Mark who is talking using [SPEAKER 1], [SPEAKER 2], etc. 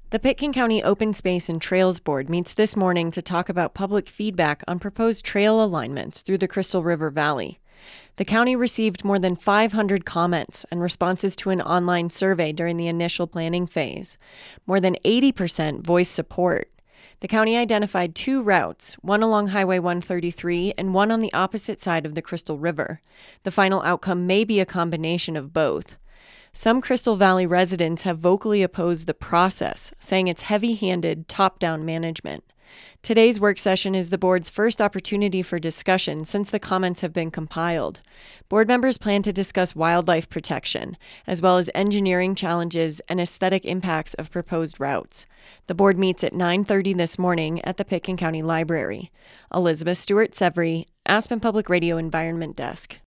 [SPEAKER 1] The Pitkin County Open Space and Trails Board meets this morning to talk about public feedback on proposed trail alignments through the Crystal River Valley. The county received more than 500 comments and responses to an online survey during the initial planning phase. More than 80% voiced support. The county identified two routes, one along Highway 133 and one on the opposite side of the Crystal River. The final outcome may be a combination of both. Some Crystal Valley residents have vocally opposed the process, saying it's heavy-handed, top-down management. Today's work session is the board's first opportunity for discussion since the comments have been compiled. Board members plan to discuss wildlife protection, as well as engineering challenges and aesthetic impacts of proposed routes. The board meets at 9:30 this morning at the Pitkin County Library. Elizabeth Stewart-Severy, Aspen Public Radio Environment Desk.